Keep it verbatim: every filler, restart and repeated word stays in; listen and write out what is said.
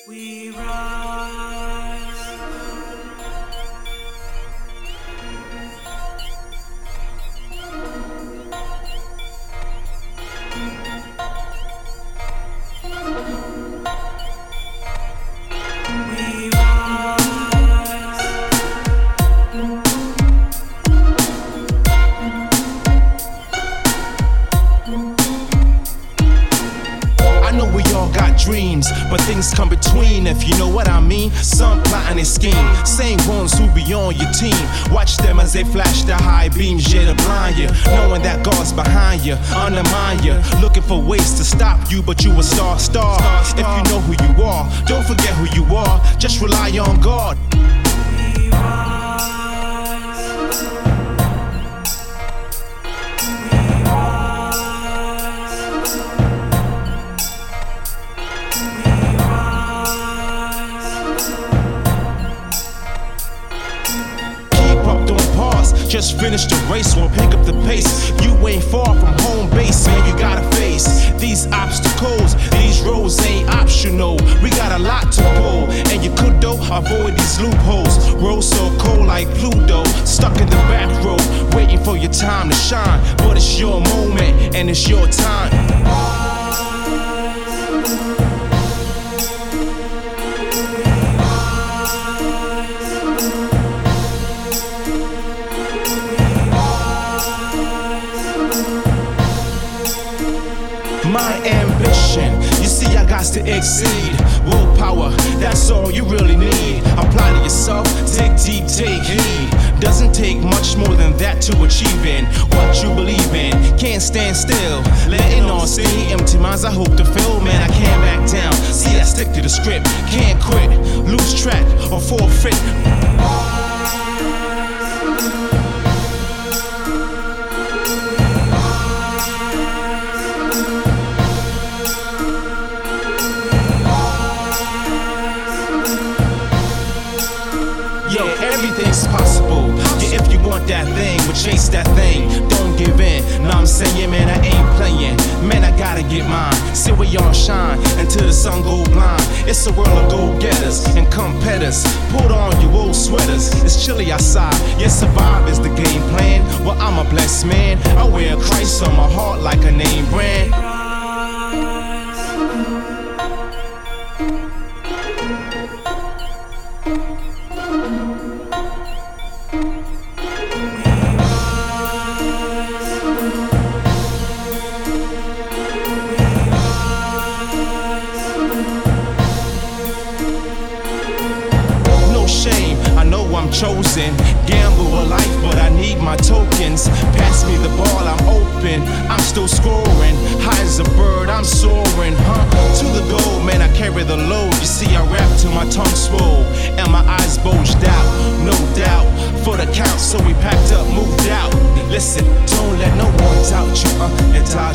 We rise. We rise. I know we all got dreams, but things come between, if you know what I mean. Some plotting and scheme, same ones who be on your team. Watch them as they flash the high beams, yeah, to blind you. Knowing that God's behind you, undermine you. Looking for ways to stop you, but you a star, star. If you know who you are, don't forget who you are. Just rely on God. We rise. Just finish the race, won't pick up the pace. You ain't far from home base, man, you gotta face these obstacles. These roads ain't optional, we got a lot to pull. And you could though, avoid these loopholes. Road so cold like Pluto, stuck in the back row, waiting for your time to shine. But it's your moment, and it's your time. My ambition, you see I got to exceed. Willpower, that's all you really need. Apply to yourself, dig deep, take heed. Doesn't take much more than that to achieve in what you believe in. Can't stand still, letting on steam. Empty minds I hope to fill, man, I can't back down. See, I stick to the script, can't quit, lose track or forfeit. Yo, everything's possible. Yeah, if you want that thing, well, chase that thing. Don't give in. Nah, I'm saying, man, I ain't playing. Man, I gotta get mine. See where y'all shine until the sun go blind. It's a world of go-getters and competitors. Put on your old sweaters. It's chilly outside. Yes, survive is the game plan. Well, I'm a blessed man. I wear Christ on my heart like a name brand. I'm chosen, gamble a life, but I need my tokens. Pass me the ball, I'm open, I'm still scoring. High as a bird, I'm soaring, huh? To the goal, man, I carry the load. You see, I rap till my tongue swole and my eyes bulged out, no doubt. For the count, so we packed up, moved out. Listen, don't let no one doubt you, uh, and doubt